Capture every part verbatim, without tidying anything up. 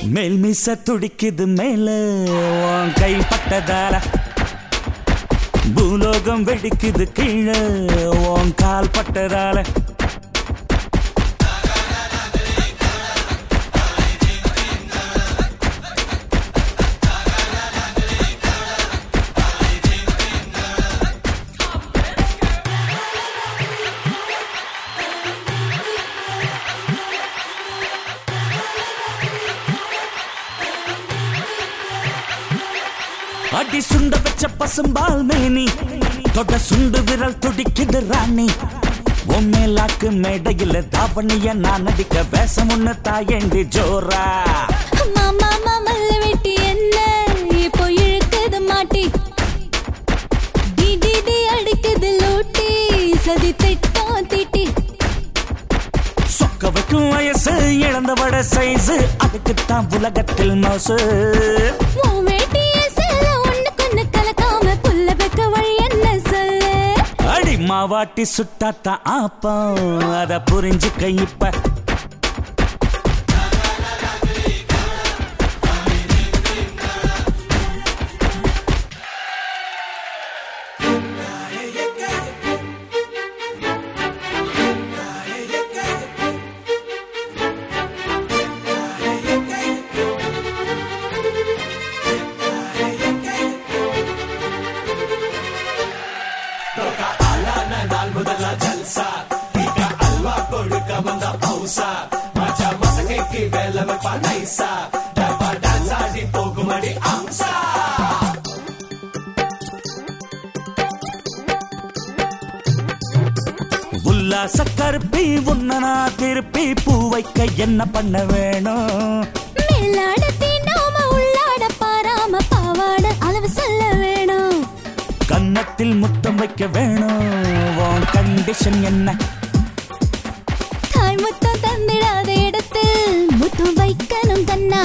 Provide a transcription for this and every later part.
மேல் மீச துடிக்குது மேல உன் கை பட்டதால பூலோகம் வெடிக்குது கீழே உன் கால் பட்டதால அடி சுண்ட வச்ச பசும்பால் மேனி தொட சுண்டு விரல் துடிக்குது ராணி உண்மையிலாக்கு மேடையில் தாவணிய நான் நடிக்க வேஷம் ஒண்ணு தாயண்டி ஜோரா மாமா மாமல்ல வெட்டி என்ன இப்போ இழுக்குது மாட்டி டி டி டி அடிக்குது லூட்டி சதி திட்டம் திட்டி சொக்க வைக்கும் வயசு இழந்த வட சைஸ் அதுக்குத்தான் உலகத்தில் மோசு மாவாட்டி சுட்டாத்தான் ஆப்பம் அத புரிஞ்சுக்க இப்ப உல்லாச கருப்பி உன்னனா திருப்பி பூ வைக்க என்ன பண்ண வேணும் மேலாட தீண்டாம உள்ளாட பாராம பாவாட அளவு சொல்ல வேணும் கன்னத்தில் முத்தம் வைக்க வேணும் உன் கண்டிஷன் என்ன தாய் முத்தம் தந்திடாத இடத்தில் முத்தம் வைக்கணும் கண்ணா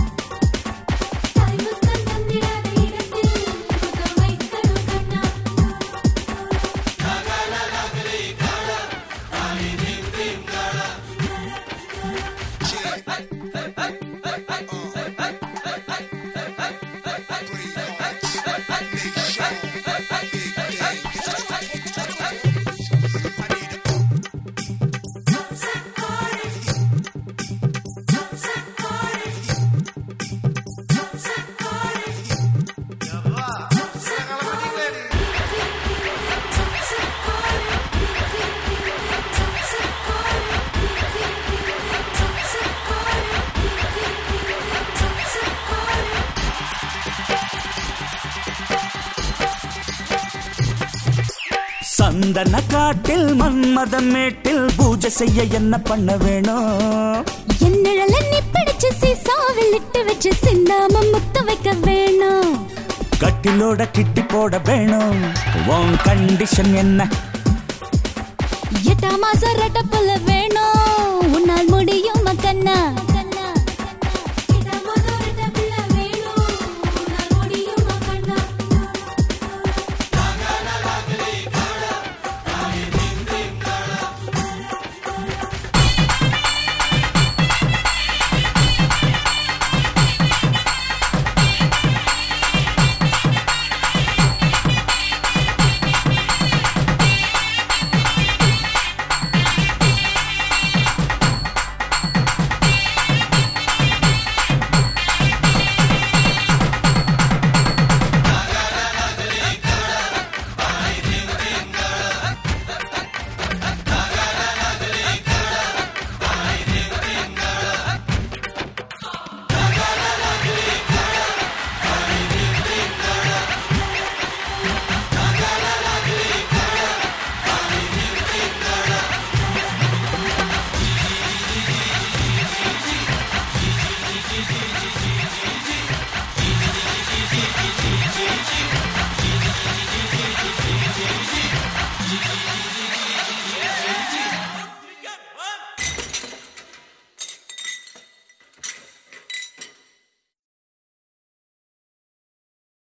சந்தன காட்டில் மன்மதன் மேட்டில் பூஜை செய்ய என்ன பண்ண வேணும் என்னழல நீ பிடிச்சு சீசாவில் இட்டு வச்சு சிந்தாம முத்த வைக்க வேணும் கட்டிலோட கிட்டி போட வேணும் உன் கண்டிஷன் என்ன எட்டா மாசம் ரெட்ட புல